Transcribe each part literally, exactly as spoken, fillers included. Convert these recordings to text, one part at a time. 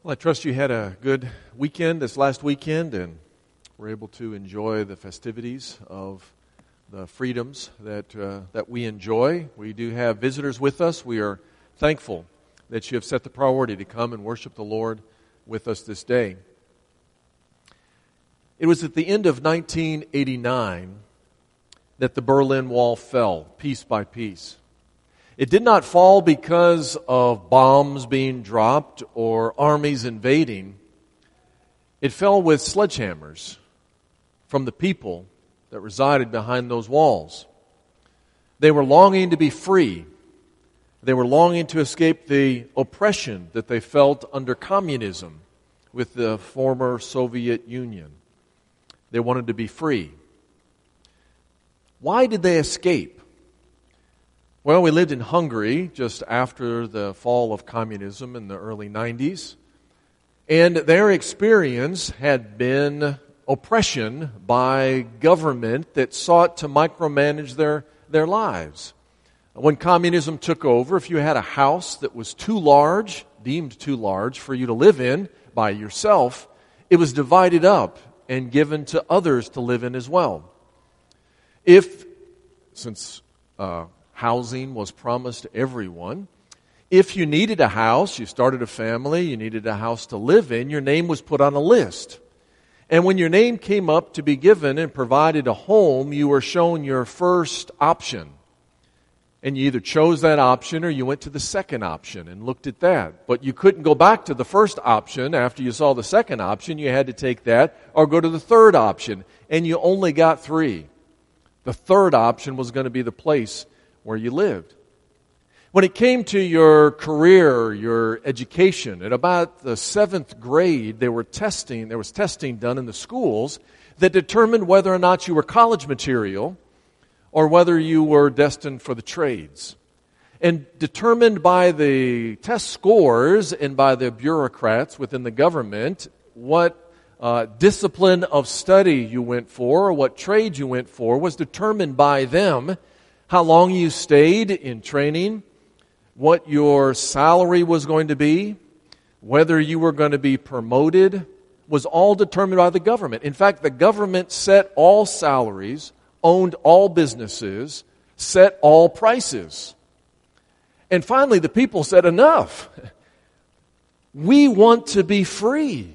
Well, I trust you had a good weekend this last weekend and were able to enjoy the festivities of the freedoms that uh, that we enjoy. We do have visitors with us. We are thankful that you have set the priority to come and worship the Lord with us this day. It was at the end of nineteen eighty-nine that the Berlin Wall fell, piece by piece. It did not fall because of bombs being dropped or armies invading. It fell with sledgehammers from the people that resided behind those walls. They were longing to be free. They were longing to escape the oppression that they felt under communism with the former Soviet Union. They wanted to be free. Why did they escape? Well, we lived in Hungary just after the fall of communism in the early nineties, and their experience had been oppression by government that sought to micromanage their, their lives. When communism took over, if you had a house that was too large, deemed too large for you to live in by yourself, it was divided up and given to others to live in as well. If, since uh, housing was promised to everyone, if you needed a house, you started a family, you needed a house to live in, your name was put on a list. And when your name came up to be given and provided a home, you were shown your first option. And you either chose that option or you went to the second option and looked at that. But you couldn't go back to the first option after you saw the second option. You had to take that or go to the third option. And you only got three. The third option was going to be the place where you lived. When it came to your career, your education, at about the seventh grade, they were testing, there was testing done in the schools that determined whether or not you were college material or whether you were destined for the trades. And determined by the test scores and by the bureaucrats within the government what uh, discipline of study you went for or what trade you went for was determined by them. How long you stayed in training, what your salary was going to be, whether you were going to be promoted, was all determined by the government. In fact, the government set all salaries, owned all businesses, set all prices. And finally, the people said, enough. We want to be free.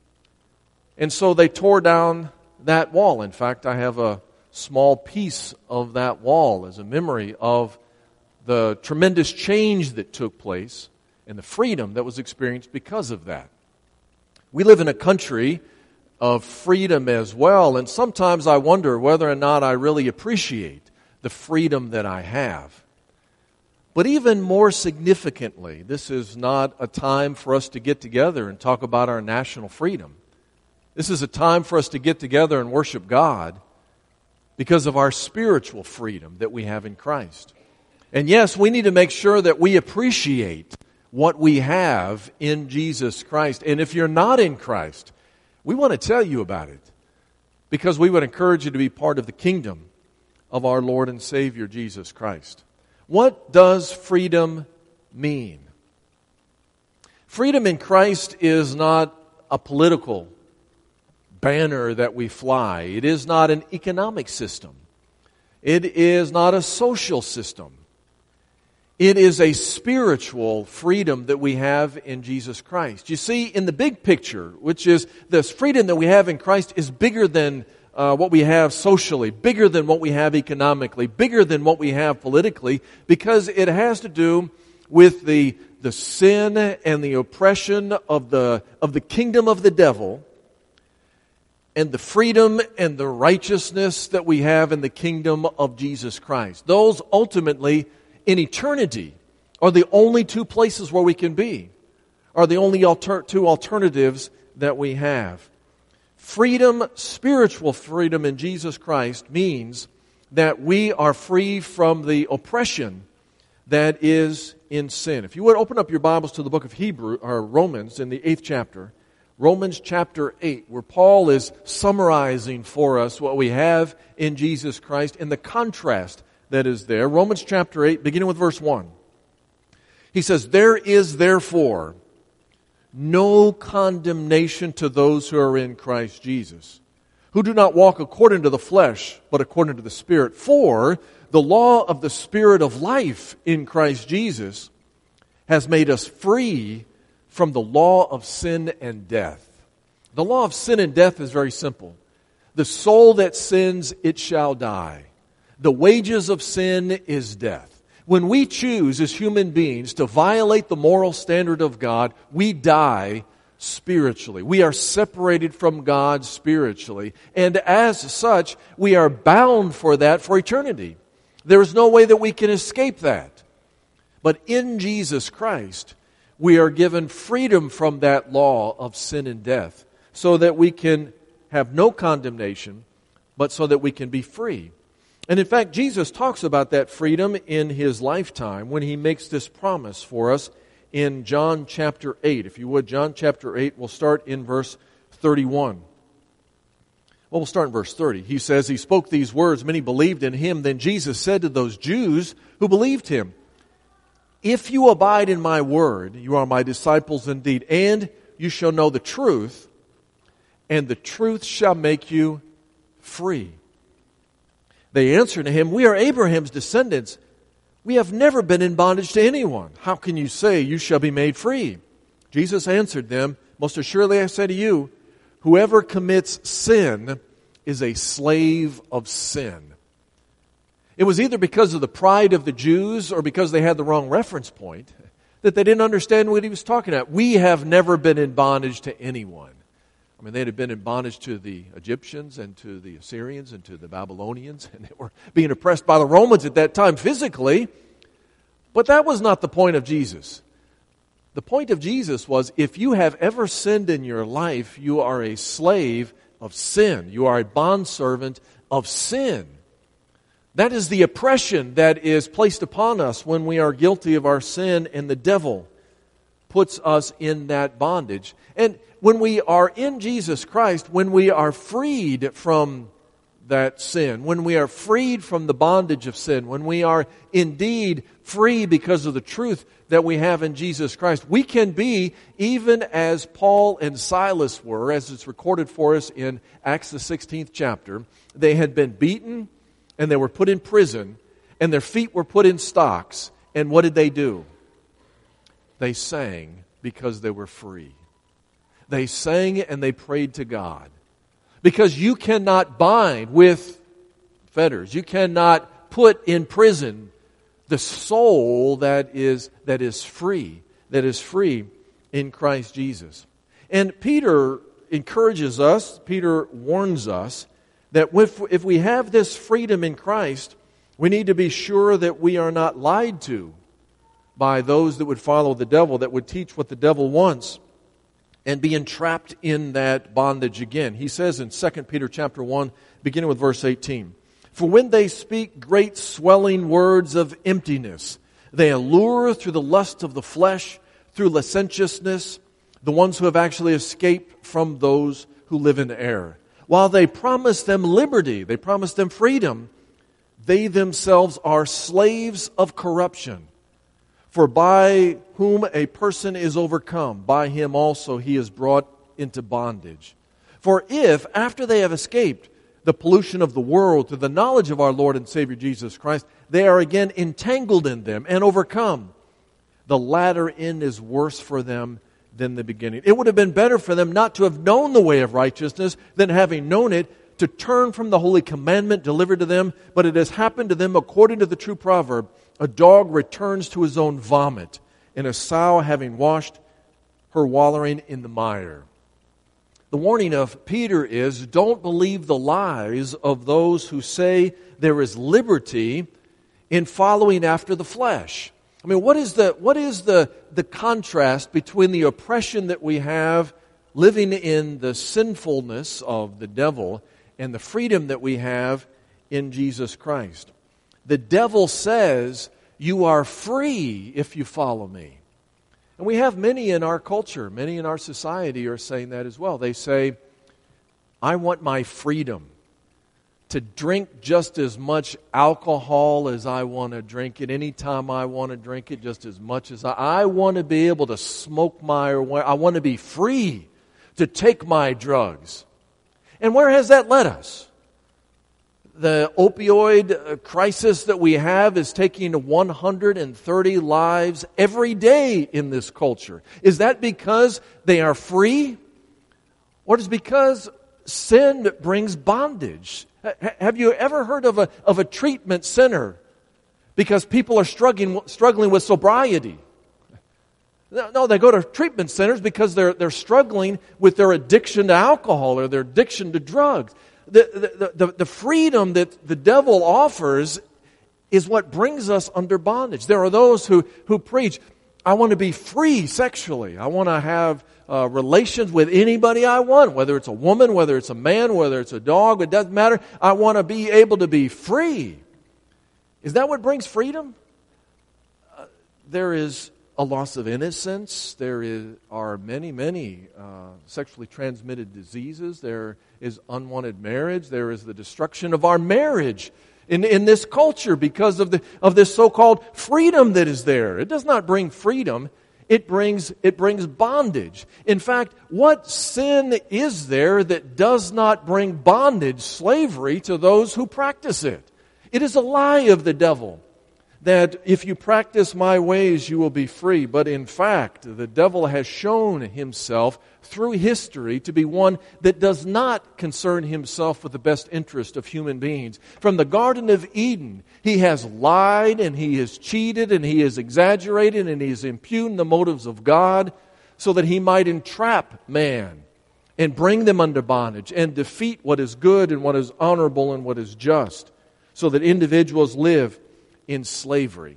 And so they tore down that wall. In fact, I have a small piece of that wall as a memory of the tremendous change that took place and the freedom that was experienced because of that. We live in a country of freedom as well, and sometimes I wonder whether or not I really appreciate the freedom that I have. But even more significantly, this is not a time for us to get together and talk about our national freedom. This is a time for us to get together and worship God because of our spiritual freedom that we have in Christ. And yes, we need to make sure that we appreciate what we have in Jesus Christ. And if you're not in Christ, we want to tell you about it because we would encourage you to be part of the kingdom of our Lord and Savior, Jesus Christ. What does freedom mean? Freedom in Christ is not a political banner that we fly. It is not an economic system. It is not a social system. It is a spiritual freedom that we have in Jesus Christ. You see, in the big picture, which is this freedom that we have in Christ is bigger than uh, what we have socially, bigger than what we have economically, bigger than what we have politically, because it has to do with the, the sin and the oppression of the, of the kingdom of the devil and the freedom and the righteousness that we have in the kingdom of Jesus Christ. Those ultimately, in eternity, are the only two places where we can be, are the only alter- two alternatives that we have. Freedom, spiritual freedom in Jesus Christ means that we are free from the oppression that is in sin. If you would open up your Bibles to the book of Hebrew or Romans in the eighth chapter, Romans chapter eight, where Paul is summarizing for us what we have in Jesus Christ and the contrast that is there. Romans chapter eight, beginning with verse one. He says, "There is therefore no condemnation to those who are in Christ Jesus, who do not walk according to the flesh, but according to the Spirit. For the law of the Spirit of life in Christ Jesus has made us free from the law of sin and death. The law of sin and death is very simple. The soul that sins, it shall die. The wages of sin is death. When we choose as human beings to violate the moral standard of God, we die spiritually. We are separated from God spiritually. And as such, we are bound for that for eternity. There is no way that we can escape that. But in Jesus Christ, we are given freedom from that law of sin and death so that we can have no condemnation, but so that we can be free. And in fact, Jesus talks about that freedom in His lifetime when He makes this promise for us in John chapter eight. If you would, John chapter eight, we'll start in verse thirty-one. Well, we'll start in verse thirty. He says, He spoke these words, many believed in Him. Then Jesus said to those Jews who believed Him, If you abide in my word, you are my disciples indeed, and you shall know the truth, and the truth shall make you free. They answered to Him, We are Abraham's descendants. We have never been in bondage to anyone. How can you say you shall be made free? Jesus answered them, Most assuredly I say to you, whoever commits sin is a slave of sin. It was either because of the pride of the Jews or because they had the wrong reference point that they didn't understand what He was talking about. We have never been in bondage to anyone. I mean, they had been in bondage to the Egyptians and to the Assyrians and to the Babylonians, and they were being oppressed by the Romans at that time physically. But that was not the point of Jesus. The point of Jesus was, if you have ever sinned in your life, you are a slave of sin. You are a bondservant of sin. That is the oppression that is placed upon us when we are guilty of our sin, and the devil puts us in that bondage. And when we are in Jesus Christ, when we are freed from that sin, when we are freed from the bondage of sin, when we are indeed free because of the truth that we have in Jesus Christ, we can be even as Paul and Silas were, as it's recorded for us in Acts the sixteenth chapter. They had been beaten and they were put in prison and their feet were put in stocks. And what did they do? They sang because they were free. They sang and they prayed to God. Because you cannot bind with fetters. You cannot put in prison the soul that is, that is free, that is free in Christ Jesus. And Peter encourages us, Peter warns us, that if, if we have this freedom in Christ, we need to be sure that we are not lied to by those that would follow the devil, that would teach what the devil wants, and be entrapped in that bondage again. He says in Second Peter chapter one, beginning with verse eighteen, For when they speak great swelling words of emptiness, they allure through the lust of the flesh, through licentiousness, the ones who have actually escaped from those who live in error. While they promise them liberty, they promise them freedom, they themselves are slaves of corruption. For by whom a person is overcome, by him also he is brought into bondage. For if, after they have escaped the pollution of the world to the knowledge of our Lord and Savior Jesus Christ, they are again entangled in them and overcome, the latter end is worse for them than the beginning. It would have been better for them not to have known the way of righteousness than having known it, to turn from the holy commandment delivered to them. But it has happened to them according to the true proverb, a dog returns to his own vomit, and a sow having washed her wallowing in the mire. The warning of Peter is, don't believe the lies of those who say there is liberty in following after the flesh. I mean, what is the what is the, the contrast between the oppression that we have living in the sinfulness of the devil and the freedom that we have in Jesus Christ? The devil says, you are free if you follow me. And we have many in our culture, many in our society are saying that as well. They say, I want my freedom to drink just as much alcohol as I want to drink it, anytime I want to drink it, just as much as I, I want to be able to smoke my, I want to be free to take my drugs. And where has that led us? The opioid crisis that we have is taking one hundred thirty lives every day in this culture. Is that because they are free? Or is it because sin brings bondage? Have you ever heard of a, of a treatment center because people are struggling, struggling with sobriety? No, they go to treatment centers because they're, they're struggling with their addiction to alcohol or their addiction to drugs. The, the, the, the freedom that the devil offers is what brings us under bondage. There are those who, who preach, I want to be free sexually. I want to have uh, relations with anybody I want, whether it's a woman, whether it's a man, whether it's a dog, it doesn't matter. I want to be able to be free. Is that what brings freedom? Uh, there is a loss of innocence. There is, are many, many uh, sexually transmitted diseases. There is unwanted marriage. There is the destruction of our marriage in, in this culture because of the of this so-called freedom that is there. It does not bring freedom. It brings it brings bondage. In fact, what sin is there that does not bring bondage, slavery to those who practice it? It is a lie of the devil that if you practice my ways, you will be free. But in fact, the devil has shown himself through history to be one that does not concern himself with the best interest of human beings. From the Garden of Eden, he has lied and he has cheated and he has exaggerated and he has impugned the motives of God so that he might entrap man and bring them under bondage and defeat what is good and what is honorable and what is just so that individuals live in slavery.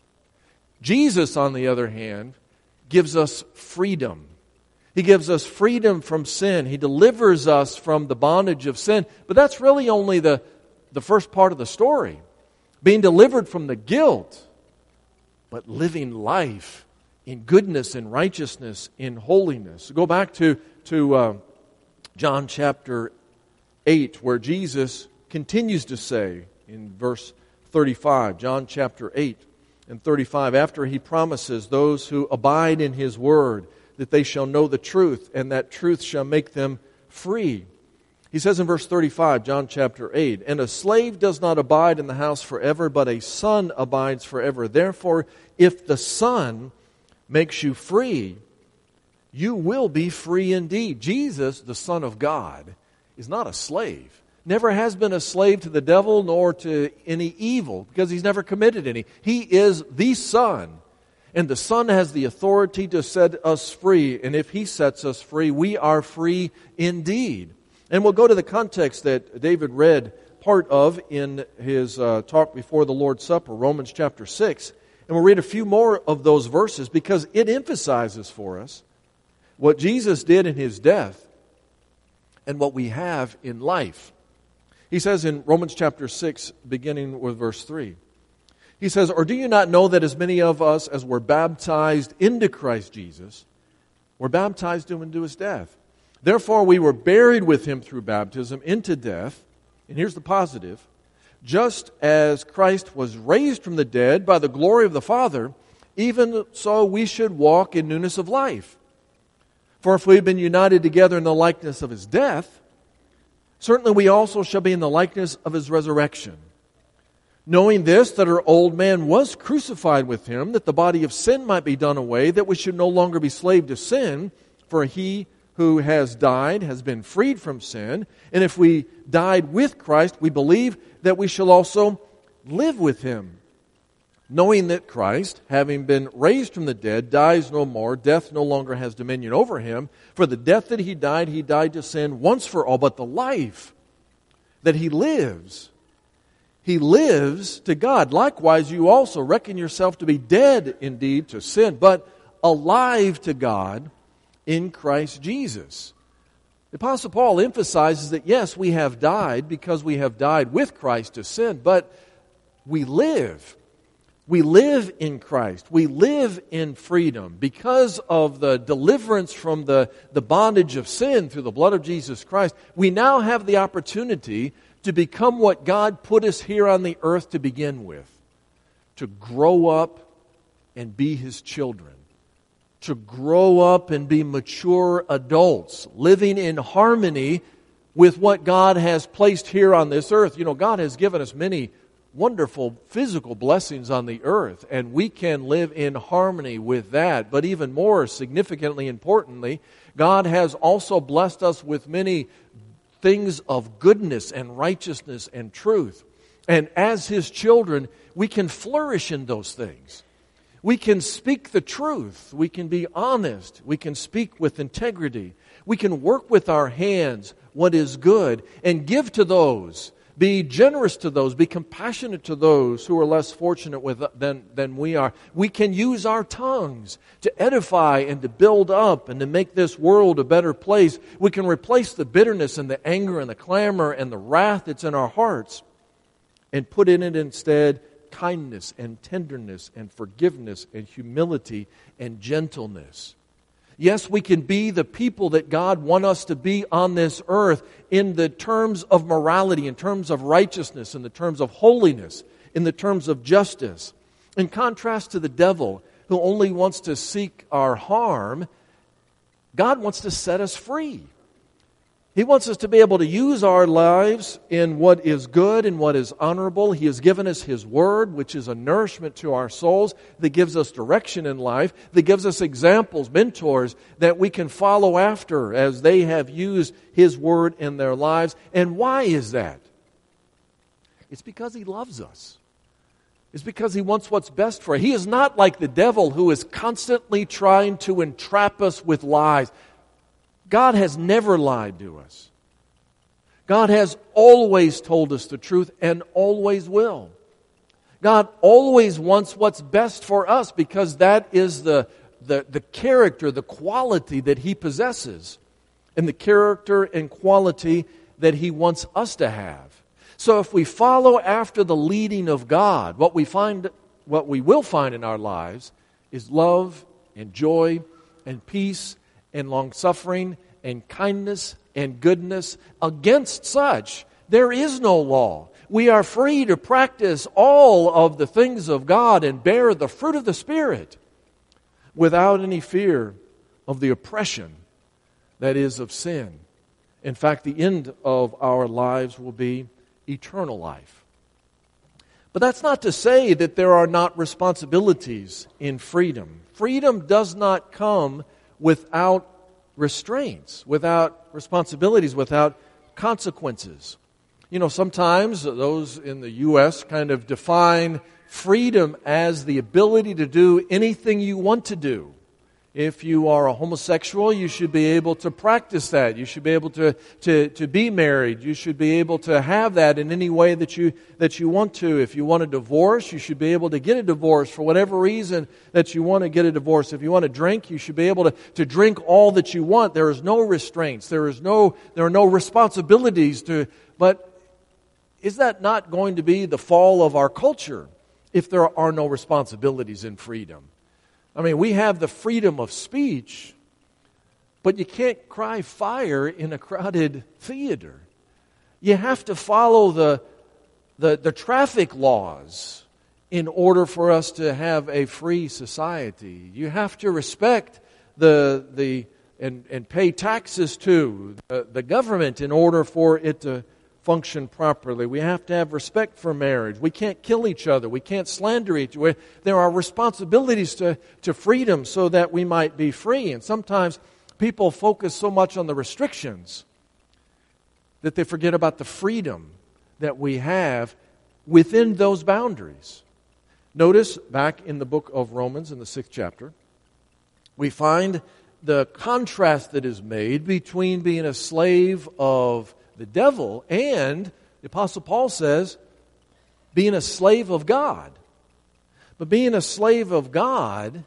Jesus, on the other hand, gives us freedom. He gives us freedom from sin. He delivers us from the bondage of sin. But that's really only the, the first part of the story. Being delivered from the guilt, but living life in goodness and righteousness, in holiness. Go back to, to uh, John chapter eight, where Jesus continues to say in verse thirty-five, John chapter eight and thirty-five, after he promises those who abide in his word that they shall know the truth and that truth shall make them free. He says in verse thirty-five, John chapter eight, and a slave does not abide in the house forever, but a son abides forever. Therefore, if the Son makes you free, you will be free indeed. Jesus, the Son of God, is not a slave. Never has been a slave to the devil nor to any evil because he's never committed any. He is the Son. And the Son has the authority to set us free. And if he sets us free, we are free indeed. And we'll go to the context that David read part of in his uh, talk before the Lord's Supper, Romans chapter six. And we'll read a few more of those verses because it emphasizes for us what Jesus did in his death and what we have in life. He says in Romans chapter six, beginning with verse three, he says, or do you not know that as many of us as were baptized into Christ Jesus, were baptized into his death? Therefore we were buried with him through baptism into death. And here's the positive. Just as Christ was raised from the dead by the glory of the Father, even so we should walk in newness of life. For if we've been united together in the likeness of his death, certainly we also shall be in the likeness of his resurrection. Knowing this, that our old man was crucified with him, that the body of sin might be done away, that we should no longer be slave to sin, for he who has died has been freed from sin. And if we died with Christ, we believe that we shall also live with him. Knowing that Christ, having been raised from the dead, dies no more, death no longer has dominion over him. For the death that he died, he died to sin once for all. But the life that he lives, he lives to God. Likewise, you also reckon yourself to be dead indeed to sin, but alive to God in Christ Jesus. The Apostle Paul emphasizes that yes, we have died because we have died with Christ to sin, but we live. We live in Christ. We live in freedom. Because of the deliverance from the, the bondage of sin through the blood of Jesus Christ, we now have the opportunity to become what God put us here on the earth to begin with, to grow up and be His children, to grow up and be mature adults, living in harmony with what God has placed here on this earth. You know, God has given us many wonderful physical blessings on the earth, and we can live in harmony with that. But even more significantly, importantly, God has also blessed us with many things of goodness and righteousness and truth. And as His children, we can flourish in those things. We can speak the truth. We can be honest. We can speak with integrity. We can work with our hands what is good and give to those. Be generous to those. Be compassionate to those who are less fortunate with, than, than we are. We can use our tongues to edify and to build up and to make this world a better place. We can replace the bitterness and the anger and the clamor and the wrath that's in our hearts and put in it instead kindness and tenderness and forgiveness and humility and gentleness. Yes, we can be the people that God wants us to be on this earth in the terms of morality, in terms of righteousness, in the terms of holiness, in the terms of justice. In contrast to the devil, who only wants to seek our harm, God wants to set us free. He wants us to be able to use our lives in what is good and what is honorable. He has given us His Word, which is a nourishment to our souls, that gives us direction in life, that gives us examples, mentors, that we can follow after as they have used His Word in their lives. And why is that? It's because He loves us. It's because He wants what's best for us. He is not like the devil, who is constantly trying to entrap us with lies. God has never lied to us. God has always told us the truth and always will. God always wants what's best for us, because that is the, the, the character, the quality that He possesses, and the character and quality that He wants us to have. So if we follow after the leading of God, what we find, what we will find in our lives is love and joy and peace and long-suffering and kindness and goodness. Against such, there is no law. We are free to practice all of the things of God and bear the fruit of the Spirit without any fear of the oppression that is of sin. In fact, the end of our lives will be eternal life. But that's not to say that there are not responsibilities in freedom. Freedom does not come without restraints, without responsibilities, without consequences. You know, sometimes those in the U S kind of define freedom as the ability to do anything you want to do. If you are a homosexual, you should be able to practice that. You should be able to, to, to be married. You should be able to have that in any way that you that you want to. If you want a divorce, you should be able to get a divorce for whatever reason that you want to get a divorce. If you want to drink, you should be able to, to drink all that you want. There is no restraints. There is no there are no responsibilities to. But is that not going to be the fall of our culture if there are no responsibilities in freedom? I mean, we have the freedom of speech, but you can't cry fire in a crowded theater. You have to follow the, the, the traffic laws in order for us to have a free society. You have to respect the the and, and pay taxes to the, the government in order for it to function properly. We have to have respect for marriage. We can't kill each other. We can't slander each other. There are responsibilities to, to freedom so that we might be free. And sometimes people focus so much on the restrictions that they forget about the freedom that we have within those boundaries. Notice back in the book of Romans in the sixth chapter, we find the contrast that is made between being a slave of the devil and, the Apostle Paul says, being a slave of God. But being a slave of God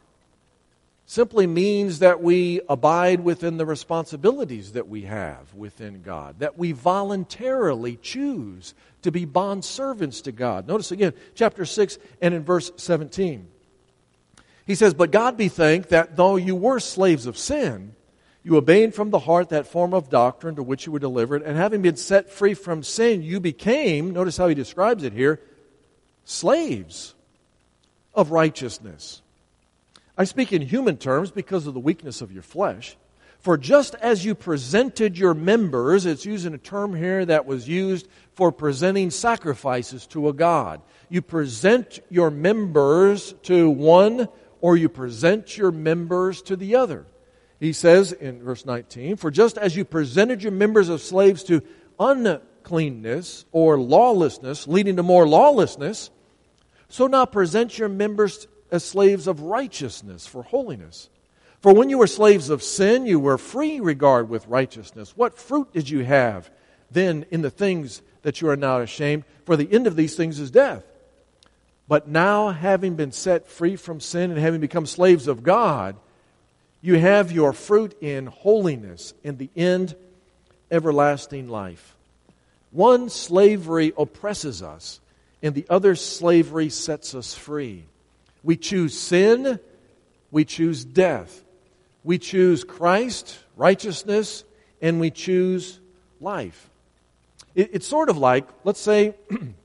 simply means that we abide within the responsibilities that we have within God, that we voluntarily choose to be bondservants to God. Notice again, chapter six and in verse seventeen. He says, "But God be thanked that though you were slaves of sin, You obeyed from the heart that form of doctrine to which you were delivered, and having been set free from sin, you became, notice how he describes it here, slaves of righteousness. I speak in human terms because of the weakness of your flesh. For just as you presented your members, it's using a term here that was used for presenting sacrifices to a god. You present your members to one, or you present your members to the other. He says in verse nineteen, for just as you presented your members of slaves to uncleanness or lawlessness, leading to more lawlessness, so now present your members as slaves of righteousness for holiness. For when you were slaves of sin, you were free in regard with righteousness. What fruit did you have then in the things that you are now ashamed? For the end of these things is death. But now, having been set free from sin and having become slaves of God, you have your fruit in holiness, and the end, everlasting life. One slavery oppresses us, and the other slavery sets us free. We choose sin, we choose death. We choose Christ, righteousness, and we choose life. It, it's sort of like, let's say,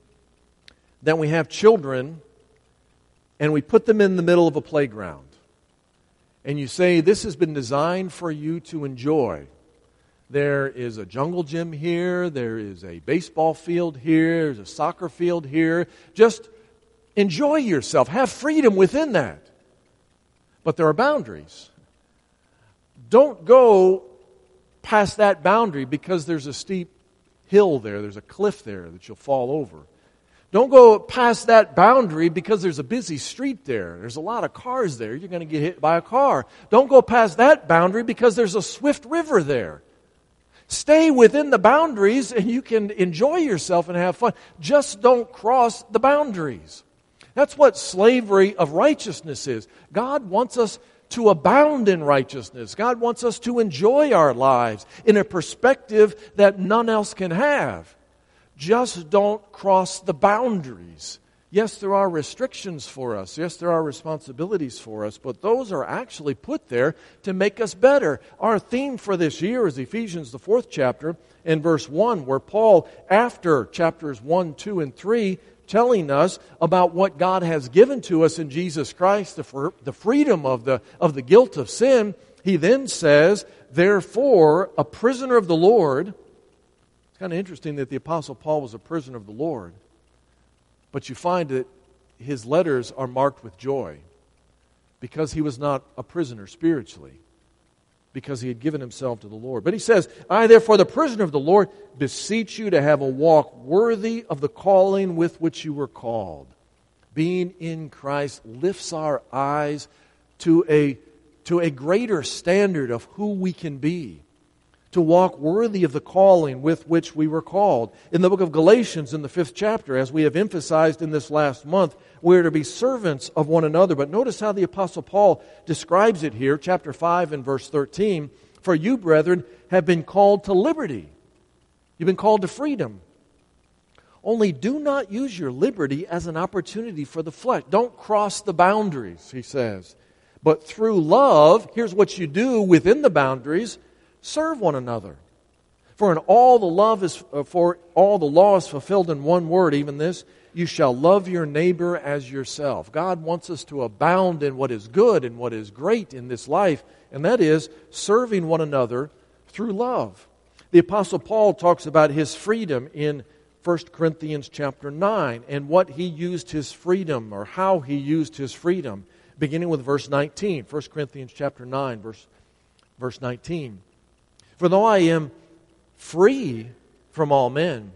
that we have children and we put them in the middle of a playground. And you say, this has been designed for you to enjoy. There is a jungle gym here, there is a baseball field here, there's a soccer field here. Just enjoy yourself, have freedom within that. But there are boundaries. Don't go past that boundary because there's a steep hill there, there's a cliff there that you'll fall over. Don't go past that boundary because there's a busy street there. There's a lot of cars there. You're going to get hit by a car. Don't go past that boundary because there's a swift river there. Stay within the boundaries and you can enjoy yourself and have fun. Just don't cross the boundaries. That's what slavery of righteousness is. God wants us to abound in righteousness. God wants us to enjoy our lives in a perspective that none else can have. Just don't cross the boundaries. Yes, there are restrictions for us. Yes, there are responsibilities for us, but those are actually put there to make us better. Our theme for this year is Ephesians, the fourth chapter, in verse one, where Paul, after chapters one, two, and three, telling us about what God has given to us in Jesus Christ, the, for, the freedom of the, of the guilt of sin, he then says, therefore, a prisoner of the Lord. It's kind of interesting that the Apostle Paul was a prisoner of the Lord, but you find that his letters are marked with joy because he was not a prisoner spiritually, because he had given himself to the Lord. But he says, I therefore, the prisoner of the Lord, beseech you to have a walk worthy of the calling with which you were called. Being in Christ lifts our eyes to a, to a greater standard of who we can be. To walk worthy of the calling with which we were called. In the book of Galatians, in the fifth chapter, as we have emphasized in this last month, we are to be servants of one another. But notice how the Apostle Paul describes it here, chapter five and verse thirteen. For you, brethren, have been called to liberty. You've been called to freedom. Only do not use your liberty as an opportunity for the flesh. Don't cross the boundaries, he says. But through love, here's what you do within the boundaries. Serve one another. For in all the love is uh, for all the law is fulfilled in one word, even this, you shall love your neighbor as yourself. God wants us to abound in what is good and what is great in this life, and that is serving one another through love. The Apostle Paul talks about his freedom in First Corinthians chapter nine and what he used his freedom, or how he used his freedom, beginning with verse nineteen. First Corinthians chapter nine, verse, verse nineteen. For though I am free from all men,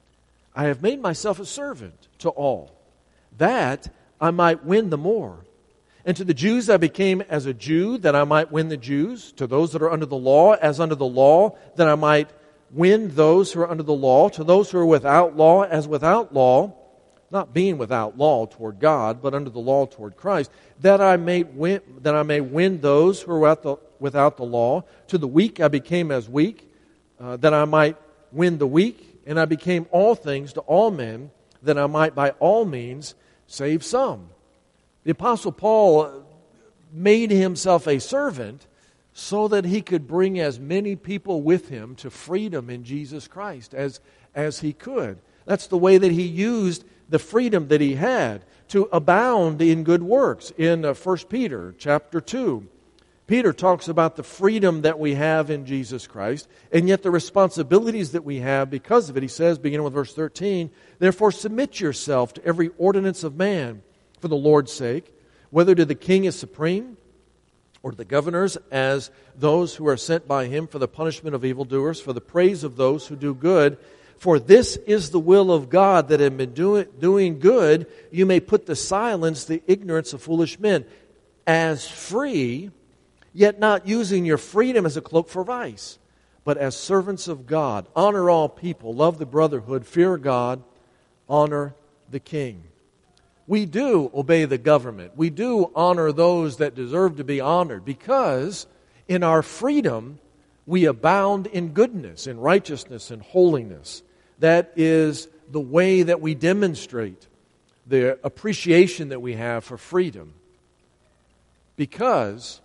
I have made myself a servant to all, that I might win the more. And to the Jews I became as a Jew, that I might win the Jews. To those that are under the law, as under the law, that I might win those who are under the law. To those who are without law, as without law, not being without law toward God, but under the law toward Christ, that I may win, that I may win those who are without the, without the law. To the weak I became as weak, uh, that I might win the weak. And I became all things to all men, that I might by all means save some. The Apostle Paul made himself a servant so that he could bring as many people with him to freedom in Jesus Christ as, as he could. That's the way that he used the freedom that he had to abound in good works. In uh, First Peter chapter two, Peter talks about the freedom that we have in Jesus Christ, and yet the responsibilities that we have because of it. He says, beginning with verse thirteen, "Therefore submit yourself to every ordinance of man for the Lord's sake, whether to the king as supreme, or to the governors as those who are sent by him for the punishment of evildoers, for the praise of those who do good. For this is the will of God, that in doing, doing good you may put to silence the ignorance of foolish men. As free, yet not using your freedom as a cloak for vice, but as servants of God. Honor all people, love the brotherhood, fear God, honor the king." We do obey the government. We do honor those that deserve to be honored, because in our freedom we abound in goodness, in righteousness, and holiness. That is the way that we demonstrate the appreciation that we have for freedom. Because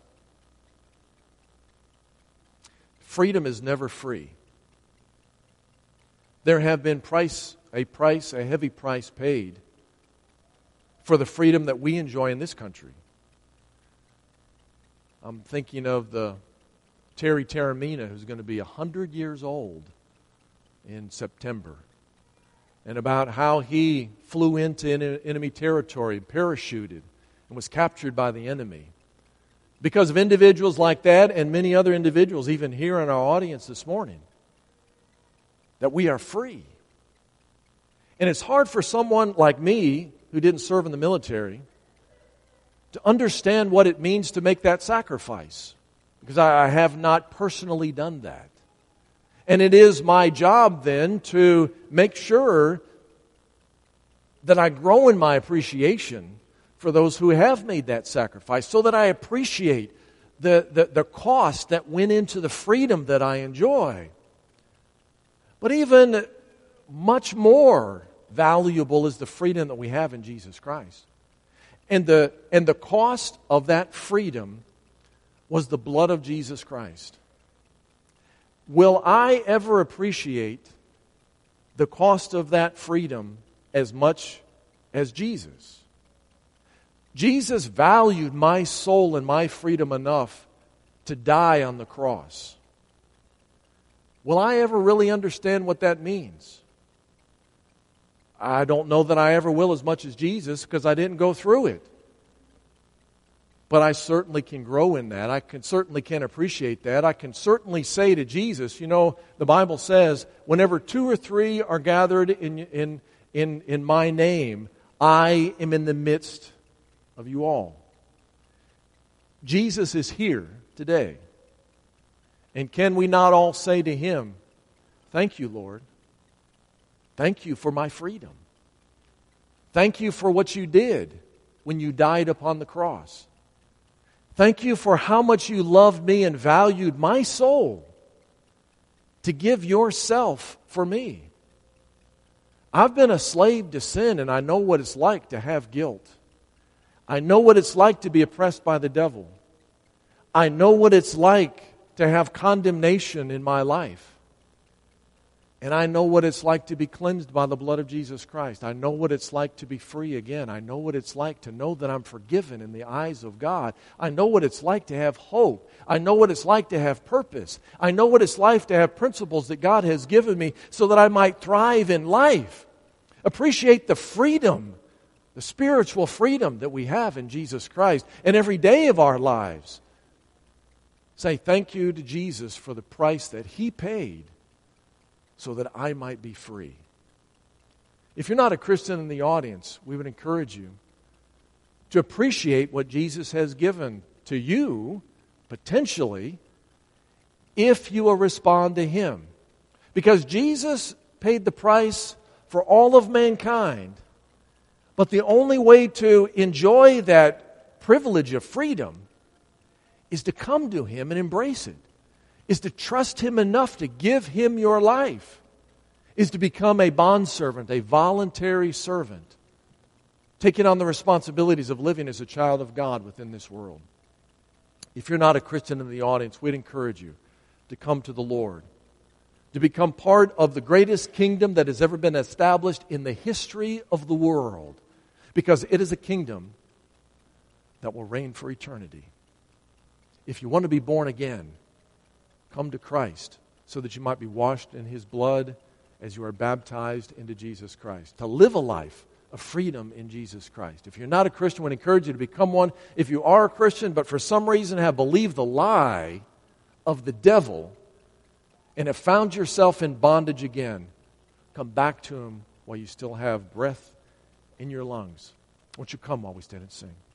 freedom is never free. There have been price, a price, a heavy price paid for the freedom that we enjoy in this country. I'm thinking of the Terry Taramina, who's going to be one hundred years old in September, and about how he flew into enemy territory, parachuted, and was captured by the enemy. Because of individuals like that and many other individuals, even here in our audience this morning, that we are free. And it's hard for someone like me, who didn't serve in the military, to understand what it means to make that sacrifice, because I have not personally done that. And it is my job then to make sure that I grow in my appreciation for those who have made that sacrifice, so that I appreciate the, the, the cost that went into the freedom that I enjoy. But even much more valuable is the freedom that we have in Jesus Christ. And the, and the cost of that freedom was the blood of Jesus Christ. Will I ever appreciate the cost of that freedom as much as Jesus? Jesus valued my soul and my freedom enough to die on the cross. Will I ever really understand what that means? I don't know that I ever will as much as Jesus, because I didn't go through it. But I certainly can grow in that. I can certainly can appreciate that. I can certainly say to Jesus, you know, the Bible says, whenever two or three are gathered in, in, in, in my name, I am in the midst of you all. Jesus is here today. And can we not all say to Him, thank you, Lord. Thank you for my freedom. Thank you for what you did when you died upon the cross. Thank you for how much you loved me and valued my soul to give yourself for me. I've been a slave to sin, and I know what it's like to have guilt. I know what it's like to be oppressed by the devil. I know what it's like to have condemnation in my life. And I know what it's like to be cleansed by the blood of Jesus Christ. I know what it's like to be free again. I know what it's like to know that I'm forgiven in the eyes of God. I know what it's like to have hope. I know what it's like to have purpose. I know what it's like to have principles that God has given me so that I might thrive in life. Appreciate the freedom, the spiritual freedom that we have in Jesus Christ. And every day of our lives, say thank you to Jesus for the price that He paid so that I might be free. If you're not a Christian in the audience, we would encourage you to appreciate what Jesus has given to you, potentially, if you will respond to Him. Because Jesus paid the price for all of mankind, but the only way to enjoy that privilege of freedom is to come to Him and embrace it. Is to trust Him enough to give Him your life, is to become a bondservant, a voluntary servant, taking on the responsibilities of living as a child of God within this world. If you're not a Christian in the audience, we'd encourage you to come to the Lord, to become part of the greatest kingdom that has ever been established in the history of the world, because it is a kingdom that will reign for eternity. If you want to be born again, come to Christ so that you might be washed in His blood as you are baptized into Jesus Christ, to live a life of freedom in Jesus Christ. If you're not a Christian, I would encourage you to become one. If you are a Christian, but for some reason have believed the lie of the devil and have found yourself in bondage again, come back to Him while you still have breath in your lungs. Won't you come while we stand and sing?